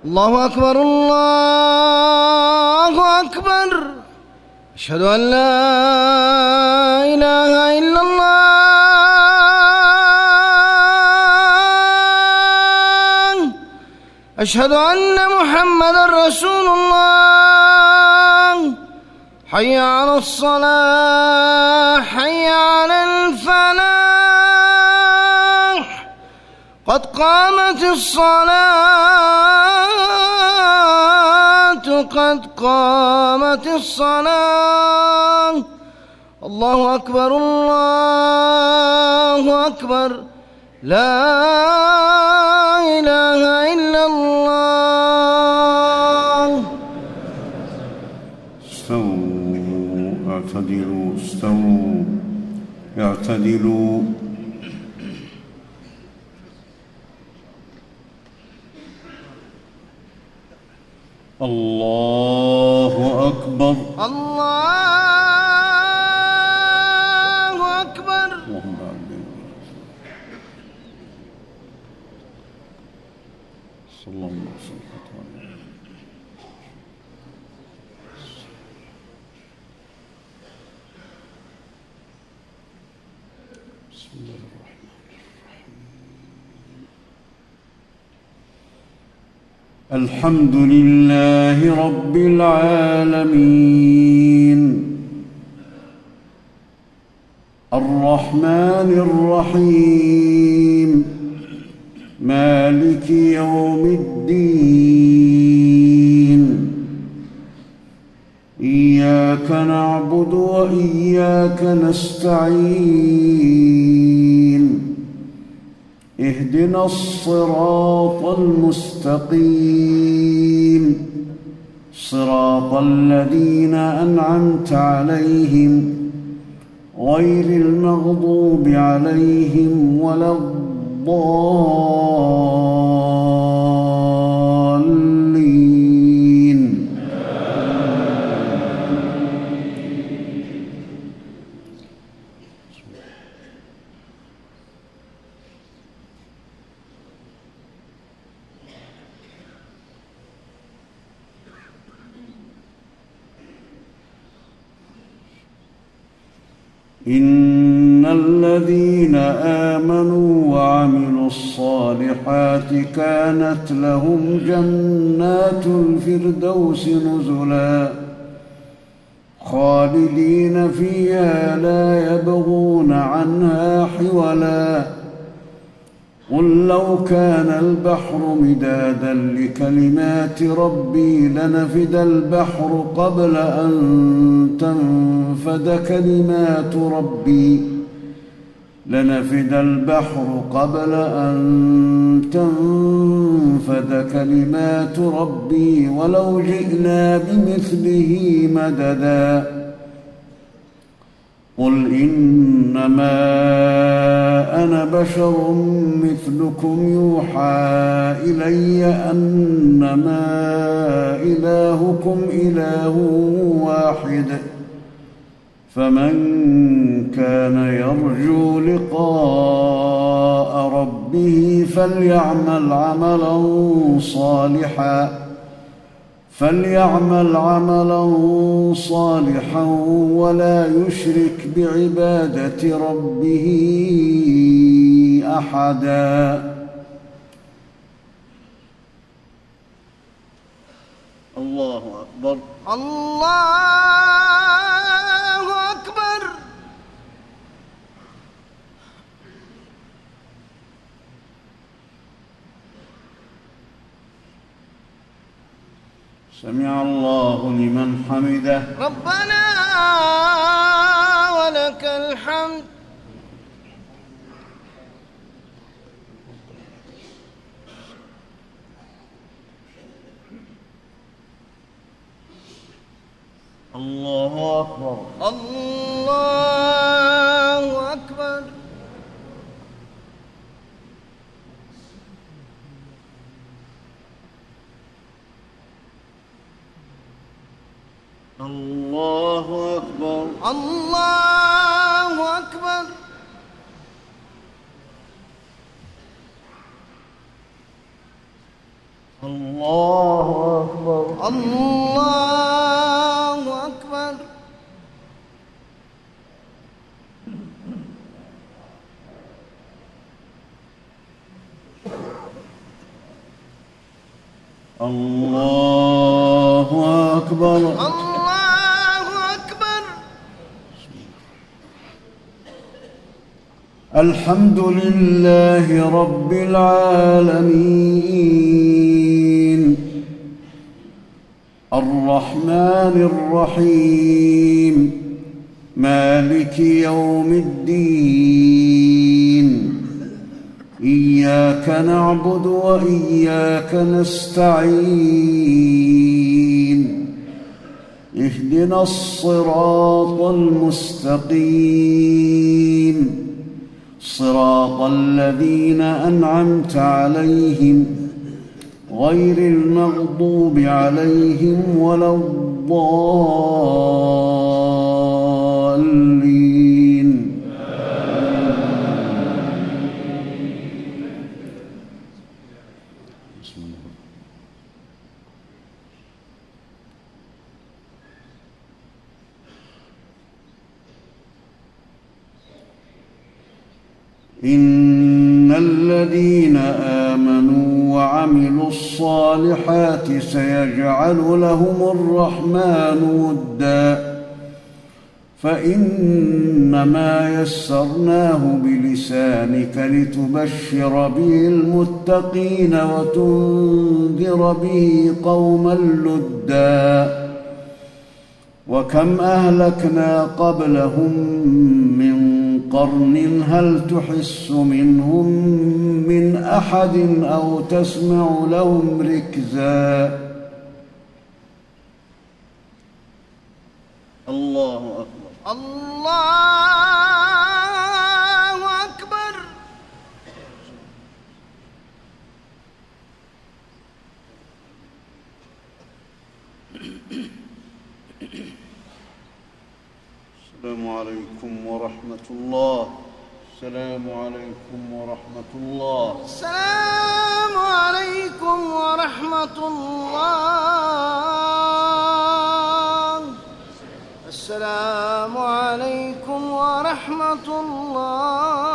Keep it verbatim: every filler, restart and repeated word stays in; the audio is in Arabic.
الله أكبر الله أكبر. أشهد أن لا إله إلا الله. أشهد أن محمدًا رسول الله. حي على الصلاة حي على الفلاح. قد قامت الصلاة قد قامت الصلاة. الله أكبر الله أكبر. لا إله إلا الله. استووا اعتدلوا استووا اعتدلوا. الله أكبر الله أكبر. اللهم آمين. صلى الله عليه وسلم. بسم الله الرحمن الرحيم. الحمد لله رب العالمين الرحمن الرحيم مالك يوم الدين. إياك نعبد وإياك نستعين. اهدنا الصراط المستقيم صراط الذين أنعمت عليهم غير المغضوب عليهم ولا الضالين. إن الذين آمنوا وعملوا الصالحات كانت لهم جنات الفردوس نزلا خالدين فيها لا يبغون عنها حولا. قل لو كان البحر مدادا لكلمات ربي لنفد البحر قبل أن تنفد كلمات ربي لنفد البحر قبل أن تنفد كلمات ربي ولو جئنا بمثله مددا. قل إنما أنا بشر مثلكم يوحى إلي أنما إلهكم إله واحد فمن كان يرجو لقاء ربه فليعمل عملا صالحا فليعمل عملا صالحا ولا يشرك بعبادة ربه أحدا. الله أكبر الله أكبر. سمع الله لمن حمده. ربنا ولك الحمد. الله أكبر الله أكبر. الله أكبر الله أكبر. الله أكبر. الله أكبر. الله أكبر. الله أكبر. الحمد لله رب العالمين الرحمن الرحيم مالك يوم الدين إياك نعبد وإياك نستعين اهدنا الصراط المستقيم صراط الذين أنعمت عليهم غير المغضوب عليهم ولا الضالين. إن الذين آمنوا وعملوا الصالحات سيجعل لهم الرحمن ودا فإنما يسرناه بلسانك لتبشر به المتقين وتنذر به قوما لدا وكم أهلكنا قبلهم من قرن هل تحس منهم من أحد أو تسمع لهم ركزا. الله أكبر. الله أكبر. السلام عليكم ورحمة الله. السلام عليكم ورحمة الله. السلام عليكم ورحمة الله. السلام عليكم ورحمة الله.